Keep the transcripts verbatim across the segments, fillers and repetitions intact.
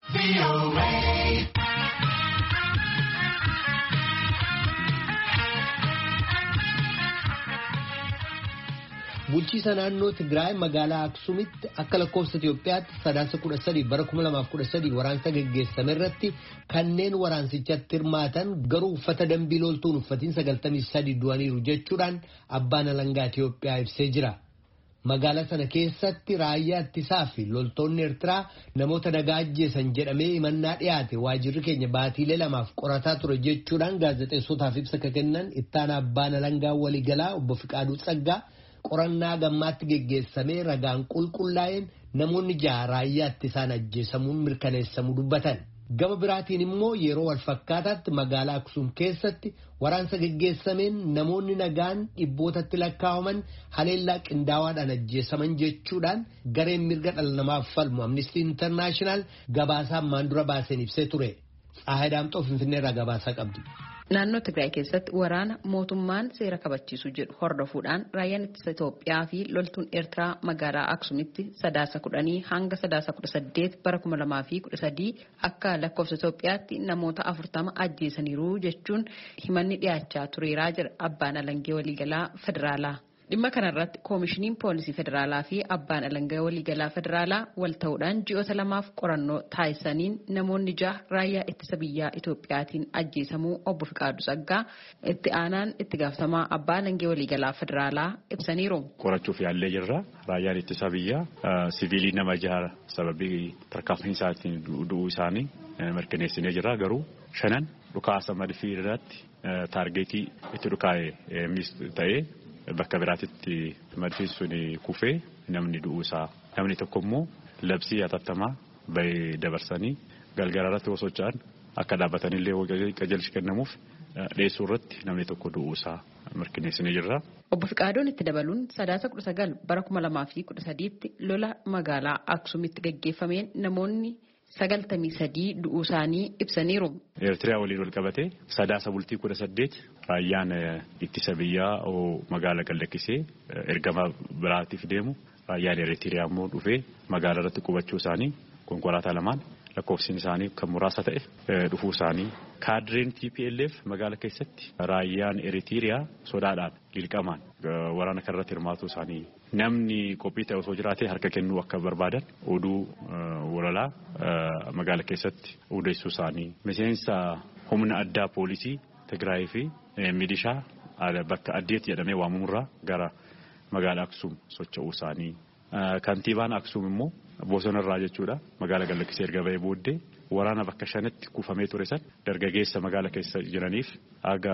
Bulchiisa naannoo Tigraay magaalaa Aksuumitti akka lakkoofsa Itoophiyaatti sadaasa kudha sadii bara kuma lamaaf kudha sadii waraansa gaggeessame irratti kanneen waraansichatti hirmaatan garuu uffata dambii loltuun uffatiin sagaltamii sadii du'aniiru jechuudhaan abbaan alangaa Itoophiyaa ibsee jira. Magaalaa sana keessatti raayyaa ittisaa fi loltoonni Eertiraa namoota nagaa ajjeesan jedhamee himannaa dhiyaate waajirri keenya baatiilee lamaaf qorataa ture jechuudhaan gaazexeessotaaf ibsa kennan ittaana abbaan alangaa waliigalaa obbo Fiqaaduu Tsaggaa qorannaa gammaatti geggeessamee ragaan qulqullaa'een namoonni jaha raayyaa ittisaan ajjeesamuun mirkaneessamuu dubbatan. Gama biraatiin immoo yeroo wal fakkaataatti magaalaa Aksuum keessatti waraansa geggeessameen namoonni nagaan dhibbootatti lakkaa'aman haleellaa qindaawaadhaan ajjeesaman jechuudhaan gareen mirga dhala namaaf falmu Amnesty International gabaasaa ammaan dura baaseen ibsee ture. Tsahaay Daamxoo Finfinneerraa gabaasaa qabdi. Naannoo Tigraay keessatti waraana mootummaan seera kabachiisu jedhu hordofuudhaan raayyaan ittisa Itoophiyaa fi loltuun Eertiraa magaalaa Aksuumitti sadaasa kudhanii hanga sadaasa kudha saddeet bara kuma lamaa fi kudha sadii akka lakkoofsa Itoophiyaatti namoota afurtama ajjeesaniiru jechuun himanni dhiyaachaa tureeraa jira abbaan alangee waliigalaa federaalaa. Dhimma kanarratti koomishiniin poolisii federaalaa fi abbaan alangaa waliigalaa federaalaa wal ta'uudhaan ji'oota lamaaf qorannoo taasisaniin namoonni jaha raayyaa ittisa biyyaa Itoophiyaatiin ajjeesamuu obbo Fiqaaduu Tsaggaa itti aanaan itti gaafatamaa abbaa alangaa waliigalaa federaalaa ibsaniiru. Qorachuuf yaallee jirra. Raayyaan ittisa biyyaa siviilii nama jaha sababii tarkaanfiinsaatiin du'uu isaanii mirkaneessinee jirra. Garuu shanan dhukaasa madfii irratti taargeetii itti dhukaa'e ta'ee bakka biraatitti madfiin sun kufee namni du'uu isaa namni tokko immoo labsii hatattamaa bahee dabarsanii galgala irratti osoo socho'an akka dhaabbatanillee qajeelchi kennamuuf dhiyeessuu irratti namni tokko du'uu isaa mirkaneessinee jirra. Obbo Fiqaadoon itti dabaluun sadaasa kudha sagal bara kuma lamaa fi kudha sadiitti lola magaalaa Aksuumitti gaggeeffameen namoonni sagaltamii sadii du'uu isaanii ibsaniiru. Eertiraa waliin wal qabatee sadaasa bultii kudha saddeet raayyaan ittisa biyyaa magaalaa gallakkisee ergama biraatiif deemu raayyaan Eertiraa immoo dhufee magaalaa irratti qubachuu isaanii konkolaataa lamaan lakkoofsiin isaanii kan muraasa ta'e dhufuu isaanii kaadreen T P L F magaalaa keessatti raayyaan Eertiraa sodaadhaan liqamaan waraana kanarratti hirmaatuu isaanii namni qophii ta'e osoo jiraatee harka kennuu akka barbaadan oduu walalaa magaalaa keessatti odeessuu isaanii miseensa humna addaa poolisii Tigraay fi milishaa bakka addeetti jedhamee waamamurraa gara magaalaa Aksuum socho'uu isaanii kantiibaan Aksuum immoo bosonarraa jechuudha magaalaa gallakkisee erga bahee booddee waraana bakka shanitti kuufamee ture san dargaggeessa magaalaa keessa jiraniif aga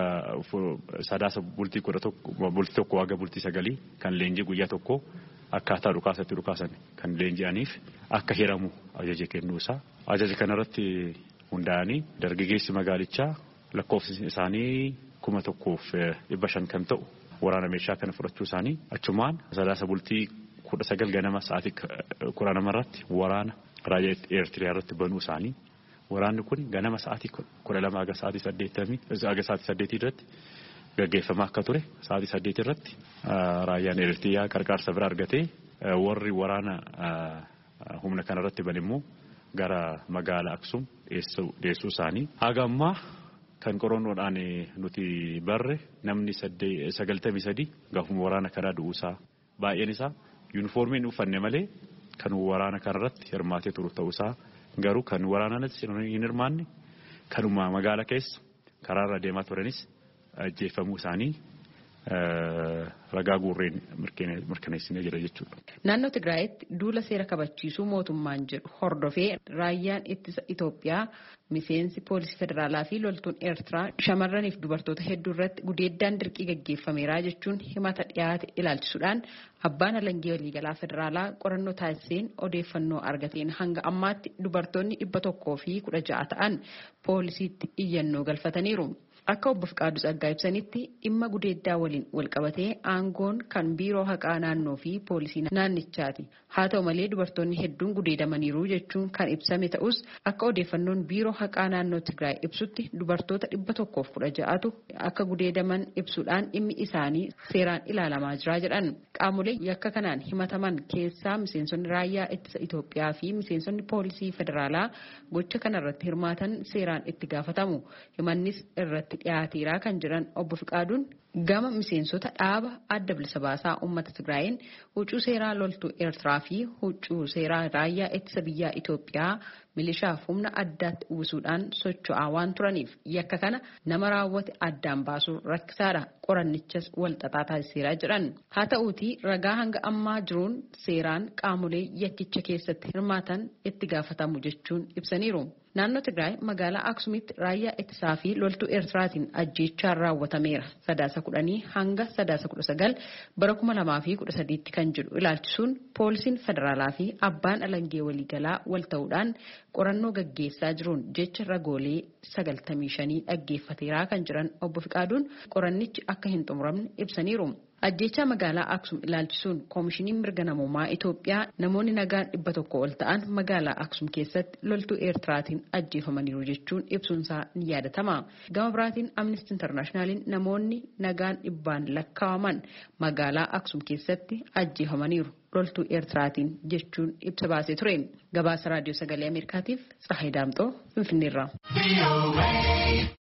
sadaasa bultii kudha tokko bultii tokko aga bultii sagalii kan leenjii guyyaa tokko akkaataa dhukaasatti dhukaasan kan leenji'aniif akka hiramu ajaja kennuu isaa ajaja kanarratti hundaa'anii dargaggeessi magaalichaa lakkoofsi isaanii kuma tokkoof dhibba shan kan ta'u waraana meeshaa kana fudhachuu isaanii achumaan sadaasa bultii kudha sagal ganama sa'aatii kudha namarratti waraana raayyaa Eertiraa irratti banuu isaanii waraanni kun ganama sa'aatii kudha lama aga sa'aatii saddeettamii aga sa'aatii saddeetii irratti gaggeeffamaa akka ture sa'aatii saddeetii irratti raayyaan Eertiraa qarqaarsa bira argatee warri waraana humna kanarratti ban immoo gara magaalaa Aksuum dhiyeessuu isaanii haga ammaa kan qorannoodhaan nuti barre namni sagaltamii sadii gaafuma waraana kanaa du'uusaa baay'een isaa yuunifoormiin uffanne malee kan waraana kanarratti hirmaatee turu ta'uusaa garuu kan waraanaanis hin hirmaanne kanuma magaalaa keessa karaarra deemaa turanis ajjeeffamuu isaanii ragaa guurreen mirkaneessinee jira jechuudha. Naannoo Tigraayitti duula seera kabachiisuu mootummaan jedhu hordofee raayyaan ittisa Itoophiyaa miseensi poolisii federaalaa fi loltuun Eertiraa shamarraniif dubartoota hedduu irratti gudeeddaan dirqii gaggeeffameera jechuun himata dhiyaate ilaalchisuudhaan abbaan alangaa waliigalaa federaalaa qorannoo taasiseen odeeffannoo argateen hanga ammaatti dubartoonni dhibba tokkoo fi kudha ja'a ta'an poolisiitti iyyannoo galfataniiru. Akka obbo Fiqaaduu Tsaggaa ibsanitti dhimma gudeeddaa waliin wal qabatee aangoon kan biiroo haqaa naannoo fi poolisii naannichaati. Haa ta'u malee dubartoonni hedduun gudeedamaniiru jechuun kan ibsame ta'us akka odeeffannoon biiroo haqaa naannoo Tigraay ibsutti dubartoota dhibba tokkoof kudha ja'atu akka gudeedaman ibsuudhaan dhimmi isaanii seeraan ilaalamaa jira jedhan. Qaamolee yakka kanaan himataman keessaa miseensonni raayyaa ittisa Itoophiyaa fi miseensonni poolisii federaalaa gocha kanarratti hirmaatan seeraan itti gaafatamu. Himannis irratti dhiyaateera kan jiran obbo Fiqaaduun gama miseensota dhaaba adda bilisa baasaa uummata Tigraayin huccuu seeraa loltuu Eertiraa fi huccuu seeraa raayyaa ittisa biyyaa Itoophiyaa milishaaf humna addaatti uwwisuudhaan socho'aa waan turaniif yakka kana nama raawwate addaan baasuu rakkisaadha. Qorannichas wal xaxaa taasiseera jedhan. Haa ta'uutii ragaa hanga ammaa jiruun seeraan qaamolee yakkicha keessatti hirmaatan itti gaafatamu jechuun ibsaniiru. Naannoo Tigraay magaalaa Aksumitti raayyaa ittisaa fi loltuu Eertiraatiin ajjeechaan raawwatameera. Sadaasa kudhanii hanga sadaasa kudha sagal bara kuma lamaa fi kudha sadiitti kan jedhu ilaalchisuun poolisiin federaalaa fi abbaan alangee waliigalaa wal ta'uudhaan qorannoo gaggeessaa jiruun jecha ragoolee sagaltamii shanii dhaggeeffateeraa kan jiran obbo Fiqaaduun qorannichi akka hin xumuramne ibsaniiru. Ajjeechaa magaalaa Aksum ilaalchisuun koomishiniin mirga namoomaa Itoophiyaa namoonni nagaan dhibba tokko ol ta'an magaalaa Aksum keessatti loltuu Eertiraatiin ajjeefamaniiru jechuun ibsuunsaa ni yaadatama. Gama biraatiin Amnesty Internationaliin namoonni nagaan dhibbaan lakkaa'aman magaalaa Aksum keessatti ajjeefamaniiru loltuu Eertiraatiin jechuun ibsa baasee ture. Gabaasa raadiyoo sagalee Ameerikaatiif Tsahaay Daamxoo Finfinneerraa.